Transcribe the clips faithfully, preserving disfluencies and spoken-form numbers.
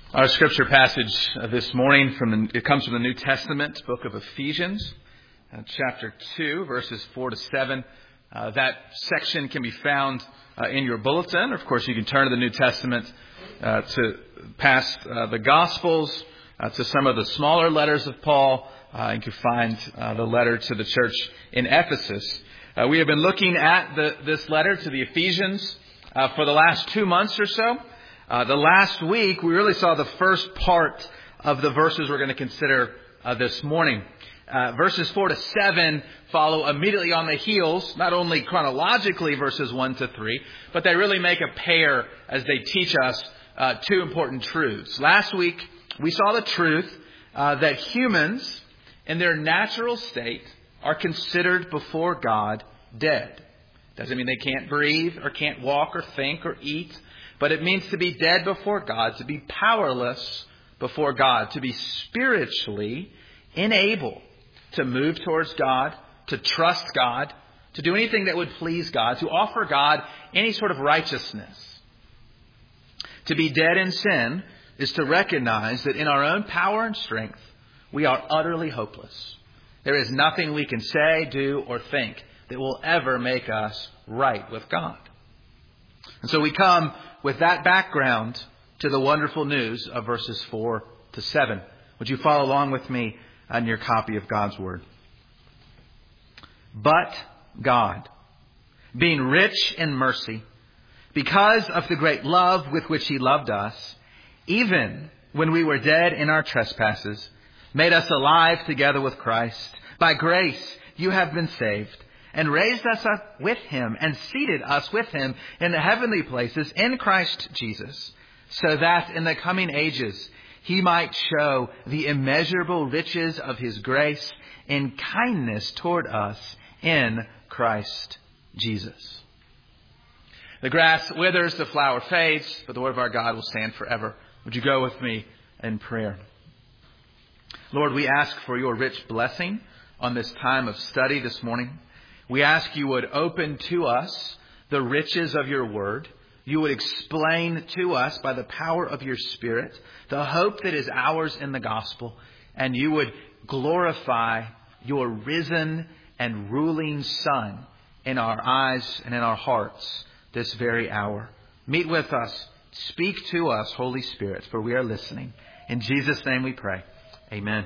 Our scripture passage uh, this morning from the, it comes from the New Testament, book of Ephesians, uh, chapter two, verses four to seven. Uh, that section can be found uh, in your bulletin. Of course, you can turn to the New Testament uh, to past uh, the Gospels, uh, to some of the smaller letters of Paul. Uh, you can find uh, the letter to the church in Ephesus. Uh, we have been looking at the, this letter to the Ephesians uh, for the last two months or so. Uh, the last week, we really saw the first part of the verses we're going to consider uh, this morning. Uh, verses four to seven follow immediately on the heels, not only chronologically verses one to three, but they really make a pair as they teach us uh, two important truths. Last week, we saw the truth uh, that humans in their natural state are considered before God dead. Doesn't mean they can't breathe or can't walk or think or eat. But it means to be dead before God, to be powerless before God, to be spiritually unable to move towards God, to trust God, to do anything that would please God, to offer God any sort of righteousness. To be dead in sin is to recognize that in our own power and strength, we are utterly hopeless. There is nothing we can say, do, or think that will ever make us right with God. And so we come with that background to the wonderful news of verses four to seven. Would you follow along with me on your copy of God's Word? But God, being rich in mercy, because of the great love with which He loved us, even when we were dead in our trespasses, made us alive together with Christ. By grace you have been saved, and raised us up with Him, and seated us with Him in the heavenly places in Christ Jesus, so that in the coming ages He might show the immeasurable riches of His grace in kindness toward us in Christ Jesus. The grass withers, the flower fades, but the word of our God will stand forever. Would you go with me in prayer? Lord, we ask for your rich blessing on this time of study this morning. We ask you would open to us the riches of your word. You would explain to us by the power of your Spirit the hope that is ours in the gospel. And you would glorify your risen and ruling Son in our eyes and in our hearts this very hour. Meet with us. Speak to us, Holy Spirit, for we are listening. In Jesus' name we pray. Amen.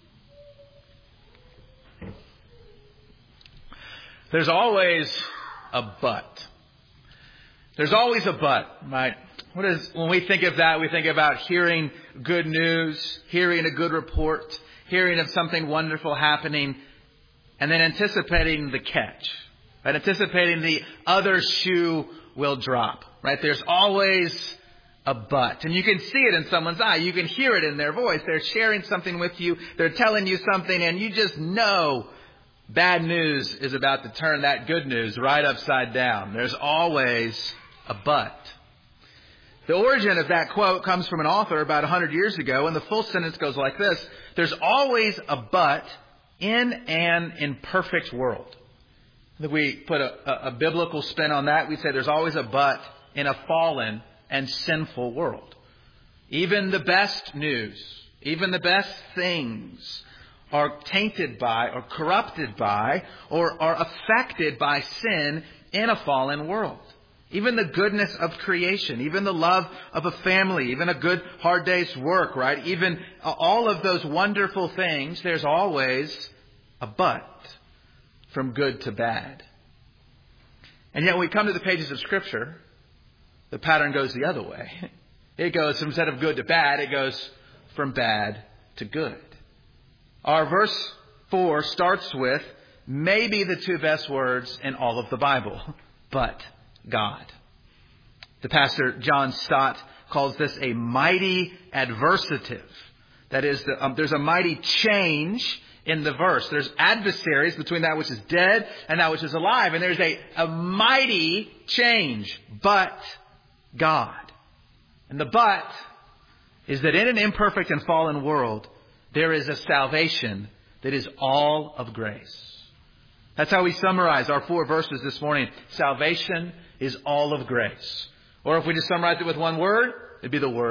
There's always a but. There's always a but, right? What is, when we think of that, we think about hearing good news, hearing a good report, hearing of something wonderful happening, and then anticipating the catch, right? Anticipating the other shoe will drop, right? There's always a but. And you can see it in someone's eye. You can hear it in their voice. They're sharing something with you. They're telling you something, and you just know bad news is about to turn that good news right upside down. There's always a but. The origin of that quote comes from an author about one hundred years ago, and the full sentence goes like this: there's always a but in an imperfect world. If we put a, a, a biblical spin on that, we'd say there's always a but in a fallen and sinful world. Even the best news, even the best things are tainted by or corrupted by or are affected by sin in a fallen world. Even the goodness of creation, even the love of a family, even a good hard day's work, right? Even all of those wonderful things, there's always a but from good to bad. And yet when we come to the pages of Scripture, the pattern goes the other way. It goes from instead of good to bad, it goes from bad to good. Our verse four starts with maybe the two best words in all of the Bible, but God. The pastor John Stott calls this a mighty adversative. That is, the, um, there's a mighty change in the verse. There's adversaries between that which is dead and that which is alive. And there's a, a mighty change, but God. And the but is that in an imperfect and fallen world, there is a salvation that is all of grace. That's how we summarize our four verses this morning. Salvation is all of grace. Or if we just summarize it with one word, it'd be the word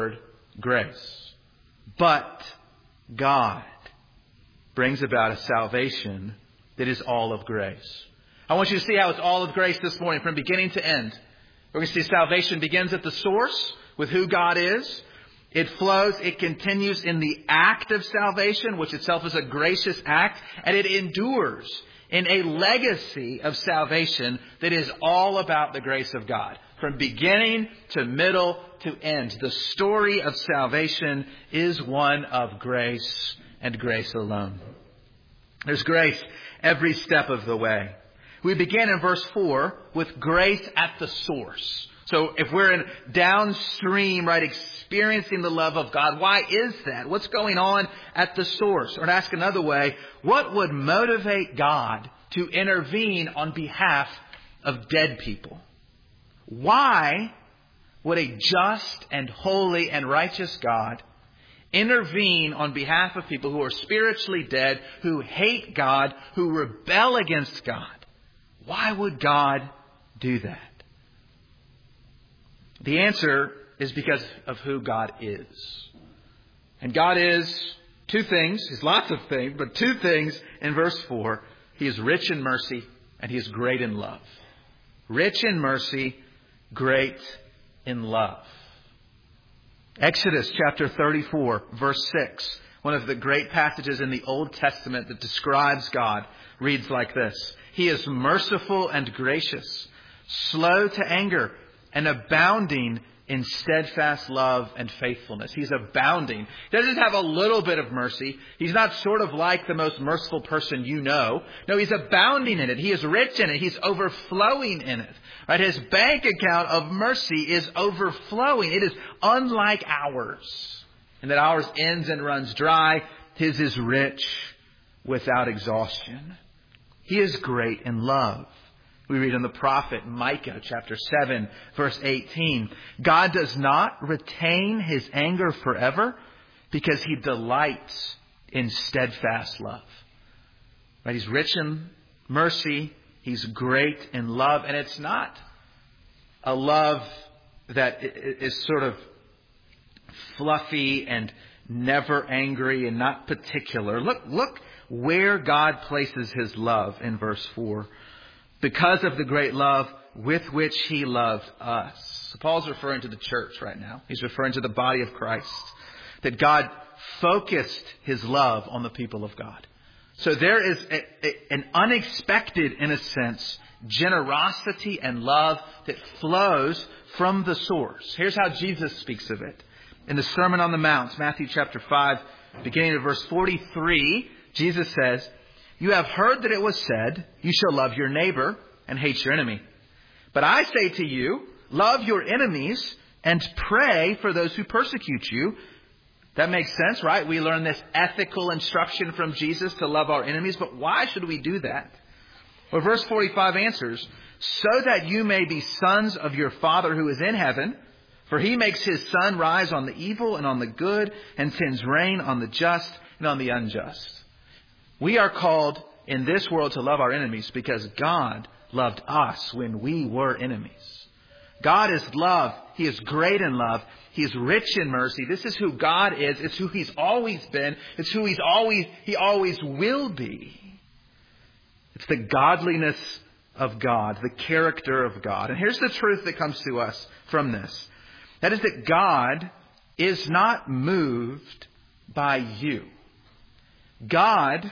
grace. But God brings about a salvation that is all of grace. I want you to see how it's all of grace this morning from beginning to end. We're going to see salvation begins at the source with who God is. It flows, it continues in the act of salvation, which itself is a gracious act, and it endures in a legacy of salvation that is all about the grace of God. From beginning to middle to end, the story of salvation is one of grace and grace alone. There's grace every step of the way. We begin in verse four with grace at the source. So if we're in downstream, right, experiencing the love of God, why is that? What's going on at the source? Or to ask another way, what would motivate God to intervene on behalf of dead people? Why would a just and holy and righteous God intervene on behalf of people who are spiritually dead, who hate God, who rebel against God? Why would God do that? The answer is because of who God is. And God is two things. He's lots of things, but two things in verse four. He is rich in mercy and He is great in love. Rich in mercy, great in love. Exodus chapter thirty-four, verse six, one of the great passages in the Old Testament that describes God, reads like this. He is merciful and gracious, slow to anger, and abounding in steadfast love and faithfulness. He's abounding. He doesn't have a little bit of mercy. He's not sort of like the most merciful person you know. No, He's abounding in it. He is rich in it. He's overflowing in it. Right? His bank account of mercy is overflowing. It is unlike ours. And that ours ends and runs dry. His is rich without exhaustion. He is great in love. We read in the prophet Micah chapter seven, verse eighteen. God does not retain His anger forever because He delights in steadfast love. Right? He's rich in mercy. He's great in love. And it's not a love that is sort of fluffy and never angry and not particular. Look, look where God places His love in verse four. Because of the great love with which He loved us. So Paul's referring to the church right now. He's referring to the body of Christ. That God focused His love on the people of God. So there is a, a, an unexpected, in a sense, generosity and love that flows from the source. Here's how Jesus speaks of it. In the Sermon on the Mount, Matthew chapter five, beginning at verse forty-three, Jesus says, "You have heard that it was said, you shall love your neighbor and hate your enemy. But I say to you, love your enemies and pray for those who persecute you." That makes sense, right? We learn this ethical instruction from Jesus to love our enemies. But why should we do that? Well, verse forty-five answers, "So that you may be sons of your Father who is in heaven. For He makes His sun rise on the evil and on the good, and sends rain on the just and on the unjust." We are called in this world to love our enemies because God loved us when we were enemies. God is love. He is great in love. He is rich in mercy. This is who God is. It's who He's always been. It's who He's always, He always will be. It's the godliness of God, the character of God. And here's the truth that comes to us from this. That is that God is not moved by you. God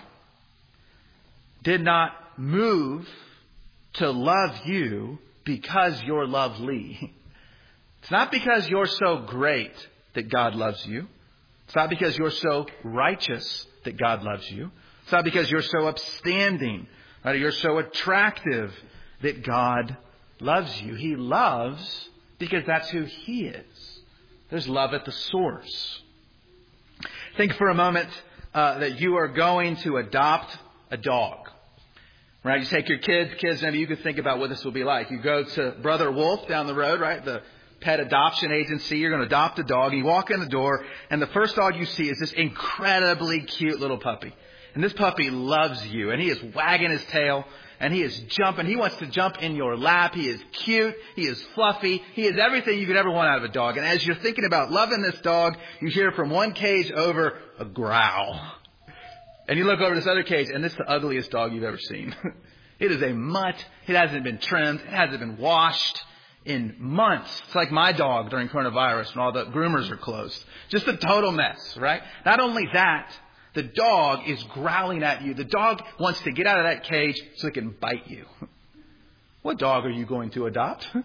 did not move to love you because you're lovely. It's not because you're so great that God loves you. It's not because you're so righteous that God loves you. It's not because you're so upstanding, right, or you're so attractive that God loves you. He loves because that's who He is. There's love at the source. Think for a moment uh, that you are going to adopt a dog. Right? You take your kids, kids, maybe you could think about what this will be like. You go to Brother Wolf down the road, right? The pet adoption agency. You're going to adopt a dog. You walk in the door, and the first dog you see is this incredibly cute little puppy. And this puppy loves you, and he is wagging his tail, and he is jumping. He wants to jump in your lap. He is cute. He is fluffy. He is everything you could ever want out of a dog. And as you're thinking about loving this dog, you hear from one cage over a growl. And you look over this other cage, and this is the ugliest dog you've ever seen. It is a mutt. It hasn't been trimmed. It hasn't been washed in months. It's like my dog during coronavirus when all the groomers are closed. Just a total mess, right? Not only that, the dog is growling at you. The dog wants to get out of that cage so it can bite you. What dog are you going to adopt? You're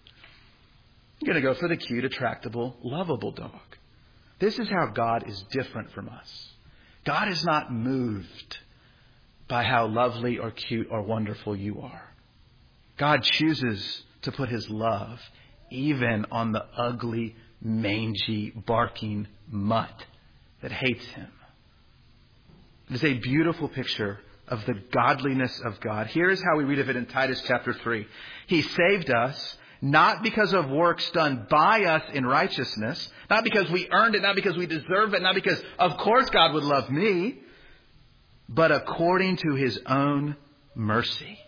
going to go for the cute, attractable, lovable dog. This is how God is different from us. God is not moved by how lovely or cute or wonderful you are. God chooses to put his love even on the ugly, mangy, barking mutt that hates him. It is a beautiful picture of the godliness of God. Here's how we read of it in Titus chapter three. He saved us not because of works done by us in righteousness, not because we earned it, not because we deserve it, not because, of course, God would love me, but according to his own mercy.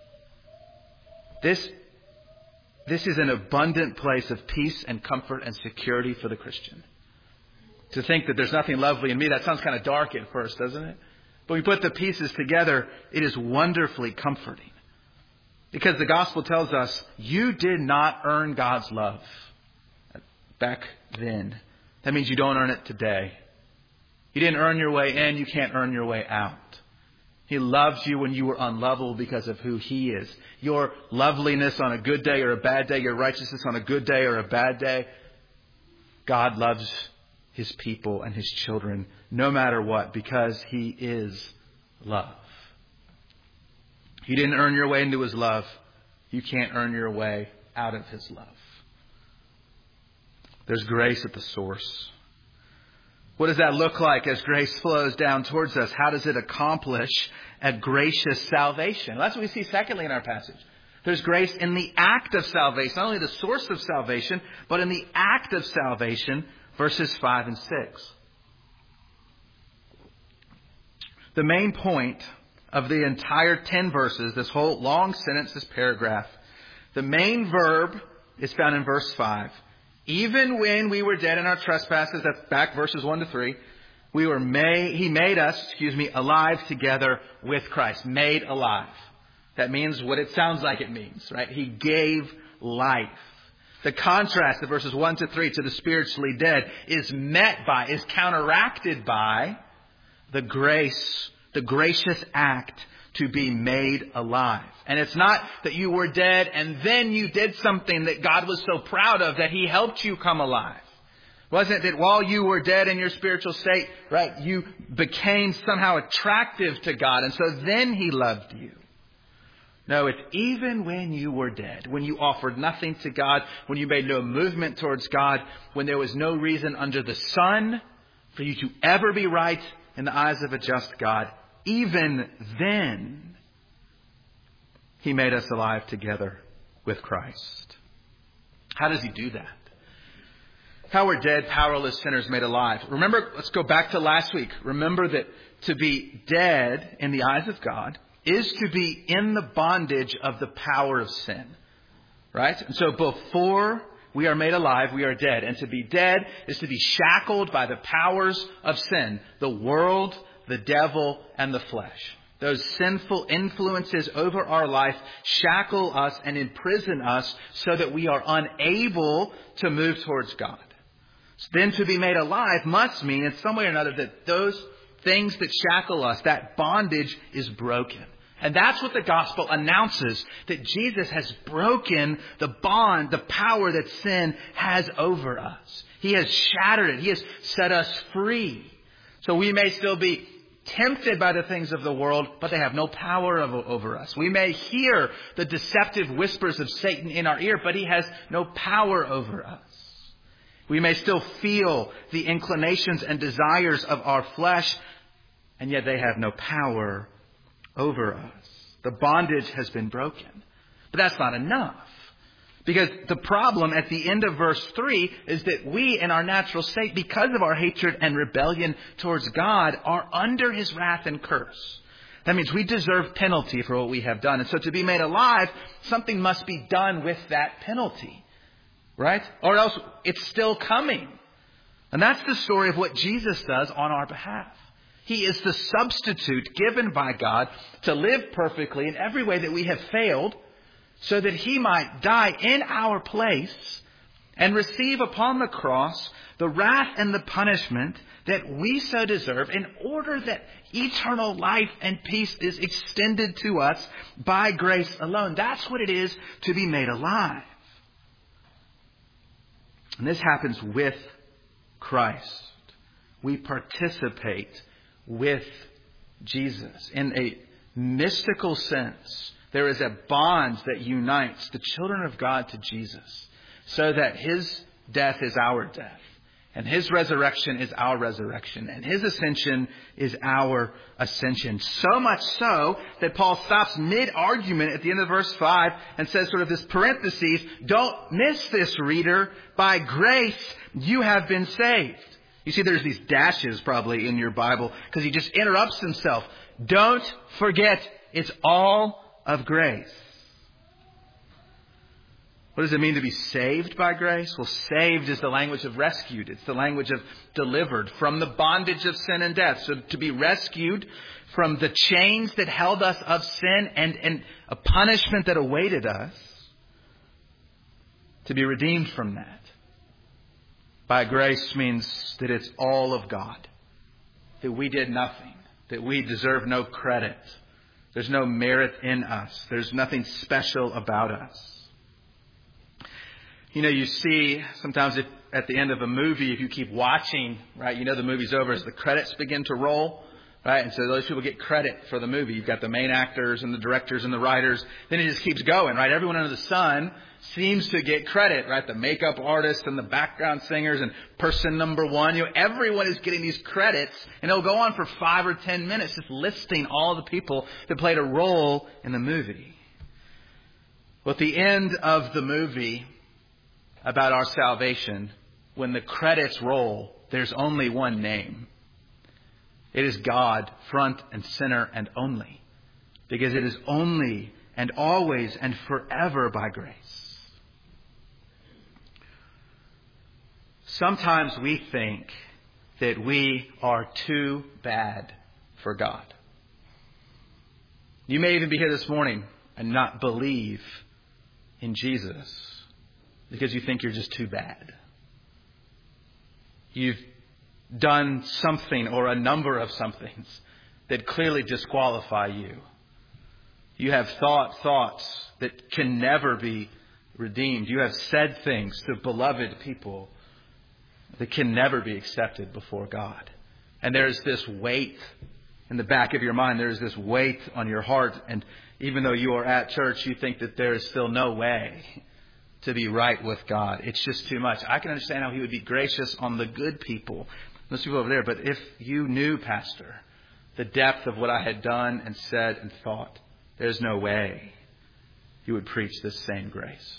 This, this is an abundant place of peace and comfort and security for the Christian. To think that there's nothing lovely in me, that sounds kind of dark at first, doesn't it? But we put the pieces together, it is wonderfully comforting. Because the gospel tells us you did not earn God's love back then. That means you don't earn it today. You didn't earn your way in, you can't earn your way out. He loves you when you were unlovable because of who he is. Your loveliness on a good day or a bad day, your righteousness on a good day or a bad day, God loves his people and his children no matter what because he is love. You didn't earn your way into his love. You can't earn your way out of his love. There's grace at the source. What does that look like as grace flows down towards us? How does it accomplish a gracious salvation? Well, that's what we see secondly in our passage. There's grace in the act of salvation, not only the source of salvation, but in the act of salvation, verses five and six. The main point of the entire ten verses, this whole long sentence, this paragraph, the main verb is found in verse five. Even when we were dead in our trespasses, that's back verses one to three, we were made, he made us, excuse me, alive together with Christ. Made alive. That means what it sounds like it means, right? He gave life. The contrast of verses one to three to the spiritually dead is met by, is counteracted by the grace, the gracious act to be made alive. And it's not that you were dead and then you did something that God was so proud of that he helped you come alive. Wasn't it that while you were dead in your spiritual state, right, you became somehow attractive to God and so then he loved you. No, it's even when you were dead, when you offered nothing to God, when you made no movement towards God, when there was no reason under the sun for you to ever be right in the eyes of a just God, even then, he made us alive together with Christ. How does he do that? How were dead, powerless sinners made alive? Remember, let's go back to last week. Remember that to be dead in the eyes of God is to be in the bondage of the power of sin. Right? And so before we are made alive, we are dead. And to be dead is to be shackled by the powers of sin. The world, the devil, and the flesh. Those sinful influences over our life shackle us and imprison us so that we are unable to move towards God. Then to be made alive must mean in some way or another that those things that shackle us, that bondage is broken. And that's what the gospel announces, that Jesus has broken the bond, the power that sin has over us. He has shattered it. He has set us free. So we may still be tempted by the things of the world, but they have no power over us. We may hear the deceptive whispers of Satan in our ear, but he has no power over us. We may still feel the inclinations and desires of our flesh, and yet they have no power over us. The bondage has been broken. But that's not enough. Because the problem at the end of verse three is that we in our natural state, because of our hatred and rebellion towards God, are under his wrath and curse. That means we deserve penalty for what we have done. And so to be made alive, something must be done with that penalty. Right? Or else it's still coming. And that's the story of what Jesus does on our behalf. He is the substitute given by God to live perfectly in every way that we have failed, so that He might die in our place and receive upon the cross the wrath and the punishment that we so deserve, in order that eternal life and peace is extended to us by grace alone. That's what it is to be made alive. And this happens with Christ. We participate with Jesus. In a mystical sense, there is a bond that unites the children of God to Jesus, so that His death is our death, and His resurrection is our resurrection, and His ascension is our ascension. So much so that Paul stops mid-argument at the end of verse five and says, sort of this parenthesis, don't miss this, reader. By grace you have been saved. You see, there's these dashes probably in your Bible because he just interrupts himself. Don't forget, it's all of grace. What does it mean to be saved by grace? Well, saved is the language of rescued. It's the language of delivered from the bondage of sin and death. So to be rescued from the chains that held us of sin and, and a punishment that awaited us. To be redeemed from that. By grace means that it's all of God. That we did nothing. That we deserve no credit. There's no merit in us. There's nothing special about us. You know, you see sometimes if, at the end of a movie, if you keep watching, right, you know the movie's over as the credits begin to roll, right? And so those people get credit for the movie. You've got the main actors and the directors and the writers. Then it just keeps going, right? Everyone under the sun seems to get credit, right? The makeup artists and the background singers and person number one. You know, everyone is getting these credits, and it'll go on for five or ten minutes just listing all the people that played a role in the movie. Well, at the end of the movie about our salvation, when the credits roll, there's only one name. It is God, front and center and only. Because it is only and always and forever by grace. Sometimes we think that we are too bad for God. You may even be here this morning and not believe in Jesus because you think you're just too bad. You've done something or a number of somethings that clearly disqualify you. You have thought thoughts that can never be redeemed. You have said things to beloved people that can never be accepted before God. And there's this weight in the back of your mind. There's this weight on your heart. And even though you are at church, you think that there is still no way to be right with God. It's just too much. I can understand how He would be gracious on the good people, those people over there. But if you knew, Pastor, the depth of what I had done and said and thought, there's no way you would preach this same grace.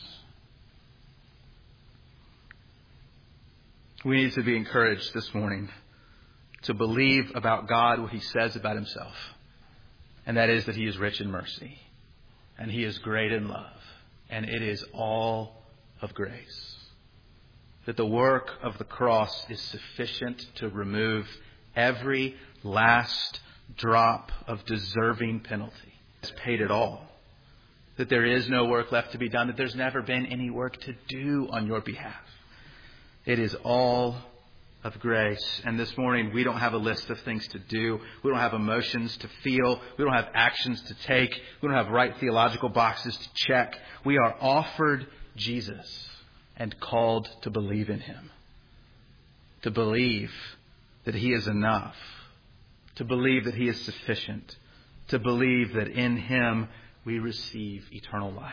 We need to be encouraged this morning to believe about God what He says about Himself. And that is that He is rich in mercy. And He is great in love. And it is all of grace. That the work of the cross is sufficient to remove every last drop of deserving penalty. It's paid it all. That there is no work left to be done. That there's never been any work to do on your behalf. It is all of grace. And this morning we don't have a list of things to do. We don't have emotions to feel. We don't have actions to take. We don't have right theological boxes to check. We are offered Jesus and called to believe in Him. To believe that He is enough. To believe that He is sufficient. To believe that in Him we receive eternal life.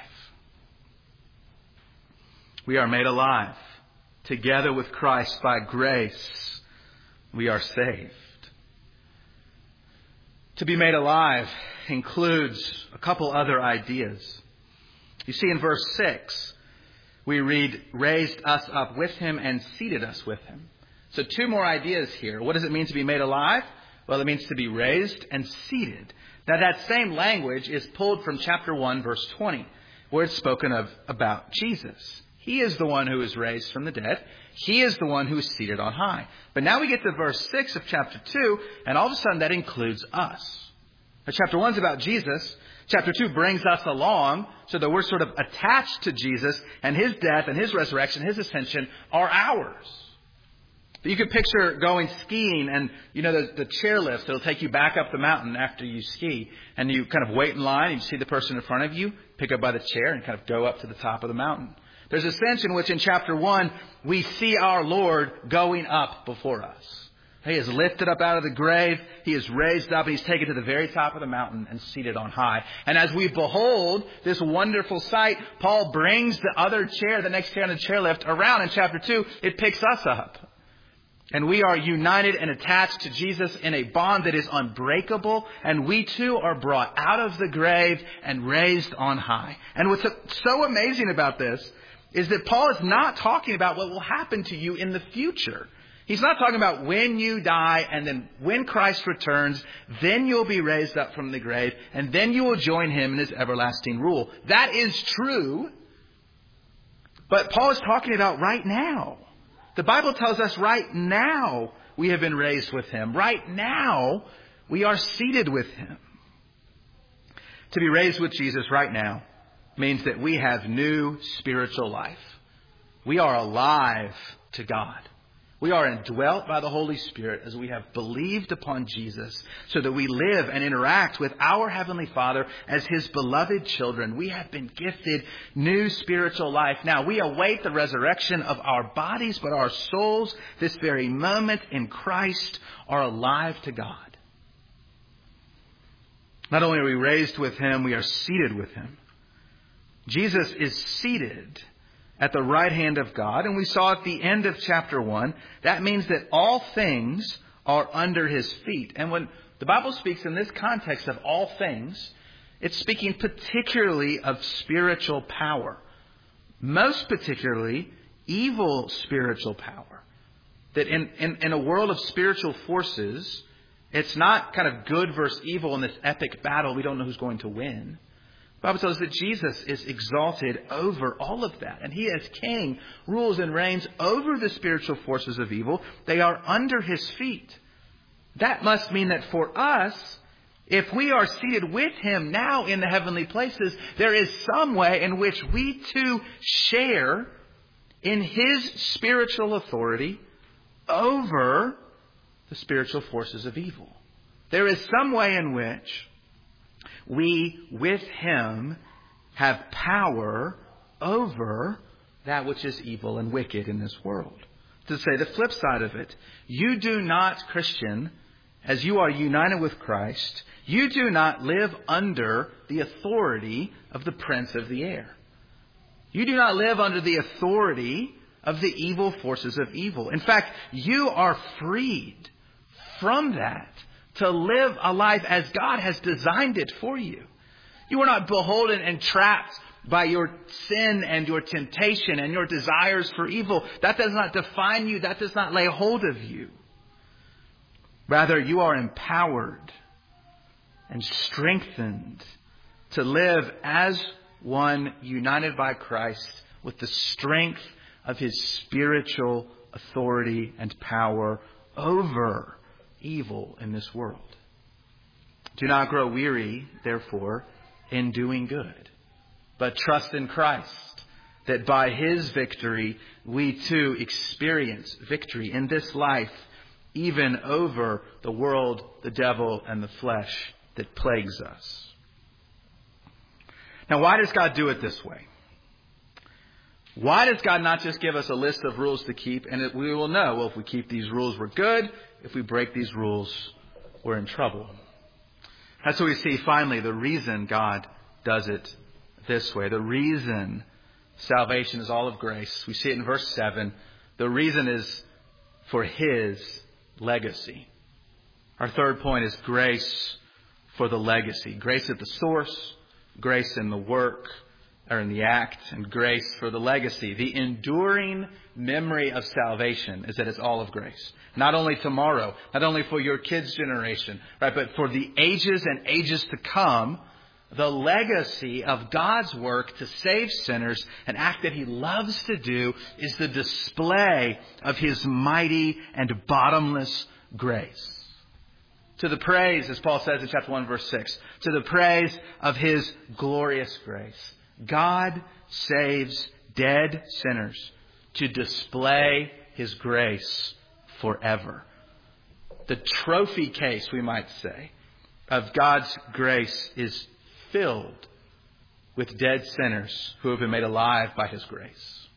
We are made alive. Together with Christ by grace, we are saved. To be made alive includes a couple other ideas. You see in verse six, we read, raised us up with Him and seated us with Him. So two more ideas here. What does it mean to be made alive? Well, it means to be raised and seated. Now, that same language is pulled from chapter one, verse twenty, where it's spoken of about Jesus. He is the one who is raised from the dead. He is the one who is seated on high. But now we get to verse six of chapter two, and all of a sudden that includes us. Now, chapter one is about Jesus. Chapter two brings us along so that we're sort of attached to Jesus, and his death and his resurrection, his ascension are ours. But you could picture going skiing and, you know, the, the chairlift that'll take you back up the mountain after you ski. And you kind of wait in line and you see the person in front of you, pick up by the chair and kind of go up to the top of the mountain. There's a sense in which in chapter one, we see our Lord going up before us. He is lifted up out of the grave. He is raised up and he's taken to the very top of the mountain and seated on high. And as we behold this wonderful sight, Paul brings the other chair, the next chair on the chairlift around in chapter two. It picks us up. And we are united and attached to Jesus in a bond that is unbreakable. And we too are brought out of the grave and raised on high. And what's so amazing about this is that Paul is not talking about what will happen to you in the future. He's not talking about when you die and then when Christ returns, then you'll be raised up from the grave and then you will join him in his everlasting rule. That is true. But Paul is talking about right now. The Bible tells us right now we have been raised with him. Right now we are seated with him. To be raised with Jesus right now means that we have new spiritual life. We are alive to God. We are indwelt by the Holy Spirit as we have believed upon Jesus so that we live and interact with our Heavenly Father as his beloved children. We have been gifted new spiritual life. Now, we await the resurrection of our bodies, but our souls, this very moment in Christ, are alive to God. Not only are we raised with him, we are seated with him. Jesus is seated at the right hand of God. And we saw at the end of chapter one, that means that all things are under his feet. And when the Bible speaks in this context of all things, it's speaking particularly of spiritual power. Most particularly, evil spiritual power. That in, in, in a world of spiritual forces, it's not kind of good versus evil in this epic battle. We don't know who's going to win. The Bible tells us that Jesus is exalted over all of that. And he as king rules and reigns over the spiritual forces of evil. They are under his feet. That must mean that for us, if we are seated with him now in the heavenly places, there is some way in which we too share in his spiritual authority over the spiritual forces of evil. There is some way in which we, with him, have power over that which is evil and wicked in this world. To say the flip side of it, you do not, Christian, as you are united with Christ, you do not live under the authority of the prince of the air. You do not live under the authority of the evil forces of evil. In fact, you are freed from that to live a life as God has designed it for you. You are not beholden and trapped by your sin and your temptation and your desires for evil. That does not define you. That does not lay hold of you. Rather, you are empowered and strengthened to live as one united by Christ with the strength of his spiritual authority and power over evil in this world. Do not grow weary, therefore, in doing good, but trust in Christ, that by his victory we too experience victory in this life, even over the world, the devil, and the flesh that plagues us. Now, why does God do it this way? Why does God not just give us a list of rules to keep and it, we will know, well, if we keep these rules, we're good. If we break these rules, we're in trouble. That's what we see finally, the reason God does it this way. The reason salvation is all of grace. We see it in verse seven. The reason is for his legacy. Our third point is grace for the legacy. Grace at the source, grace in the work, or in the act, and grace for the legacy. The enduring memory of salvation is that it's all of grace. Not only tomorrow, not only for your kids' generation, right, but for the ages and ages to come, the legacy of God's work to save sinners, an act that He loves to do, is the display of His mighty and bottomless grace. To the praise, as Paul says in chapter one, verse six, to the praise of His glorious grace. God saves dead sinners to display His grace forever. The trophy case, we might say, of God's grace is filled with dead sinners who have been made alive by His grace.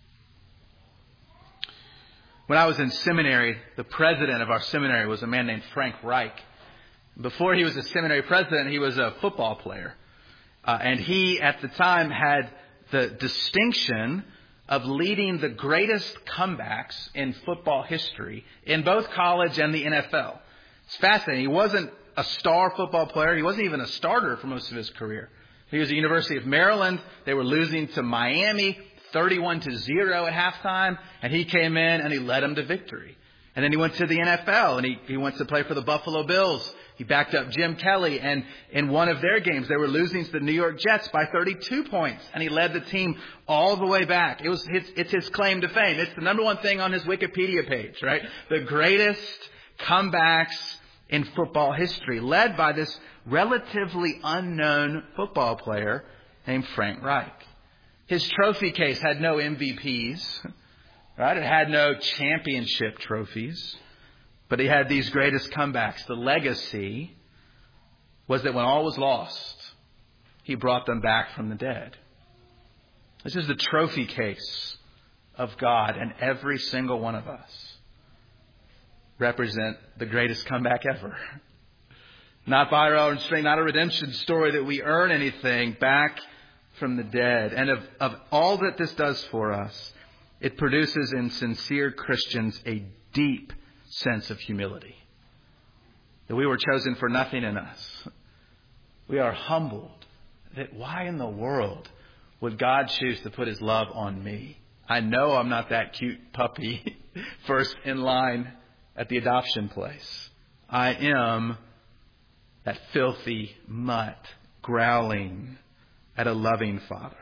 When I was in seminary, the president of our seminary was a man named Frank Reich. Before he was a seminary president, he was a football player. Uh, and he, at the time, had the distinction of leading the greatest comebacks in football history in both college and the N F L. It's fascinating. He wasn't a star football player. He wasn't even a starter for most of his career. He was at the University of Maryland. They were losing to Miami thirty-one to zero at halftime. And he came in and he led them to victory. And then he went to the N F L and he, he went to play for the Buffalo Bills. He backed up Jim Kelly, and in one of their games, they were losing to the New York Jets by thirty-two points, and he led the team all the way back. It was his, it's his claim to fame. It's the number one thing on his Wikipedia page, right? The greatest comebacks in football history, led by this relatively unknown football player named Frank Reich. His trophy case had no M V Ps, right? It had no championship trophies. But he had these greatest comebacks. The legacy was that when all was lost, He brought them back from the dead. This is the trophy case of God, and every single one of us represent the greatest comeback ever. Not by our own strength, not a redemption story that we earn anything, back from the dead. And of, of all that this does for us, it produces in sincere Christians a deep sense of humility. That we were chosen for nothing in us. We are humbled that why in the world would God choose to put His love on me? I know I'm not that cute puppy first in line at the adoption place. I am that filthy mutt growling at a loving Father.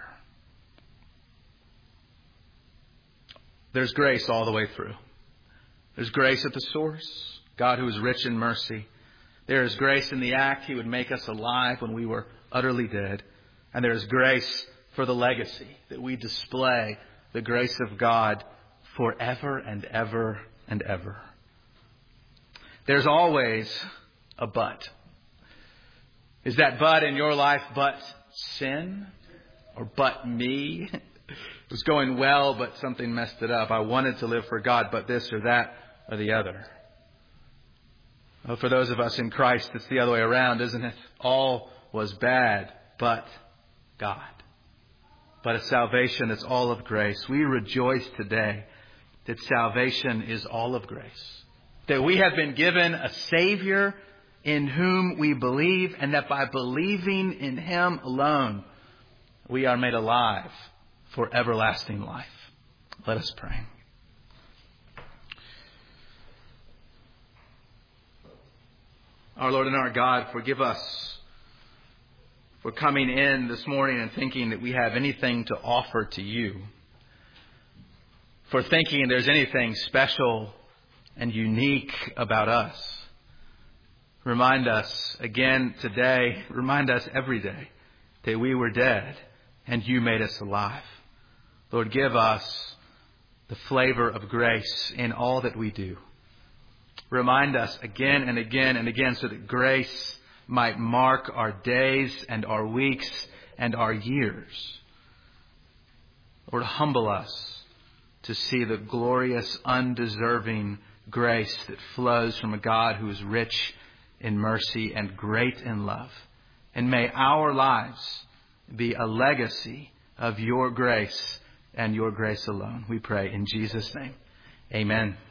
There's grace all the way through. There's grace at the source, God who is rich in mercy. There is grace in the act. He would make us alive when we were utterly dead. And there is grace for the legacy, that we display the grace of God forever and ever and ever. There's always a but. Is that but in your life but sin? Or but me? It was going well, but something messed it up. I wanted to live for God, but this or that or the other. Well, for those of us in Christ, it's the other way around, isn't it? All was bad, but God. But a salvation that's all of grace. We rejoice today that salvation is all of grace. That we have been given a Savior in whom we believe, and that by believing in Him alone, we are made alive for everlasting life. Let us pray. Our Lord and our God, forgive us for coming in this morning and thinking that we have anything to offer to You. For thinking there's anything special and unique about us. Remind us again today, remind us every day that we were dead and You made us alive. Lord, give us the flavor of grace in all that we do. Remind us again and again and again so that grace might mark our days and our weeks and our years. Lord, humble us to see the glorious, undeserving grace that flows from a God who is rich in mercy and great in love. And may our lives be a legacy of Your grace and Your grace alone. We pray in Jesus' name. Amen.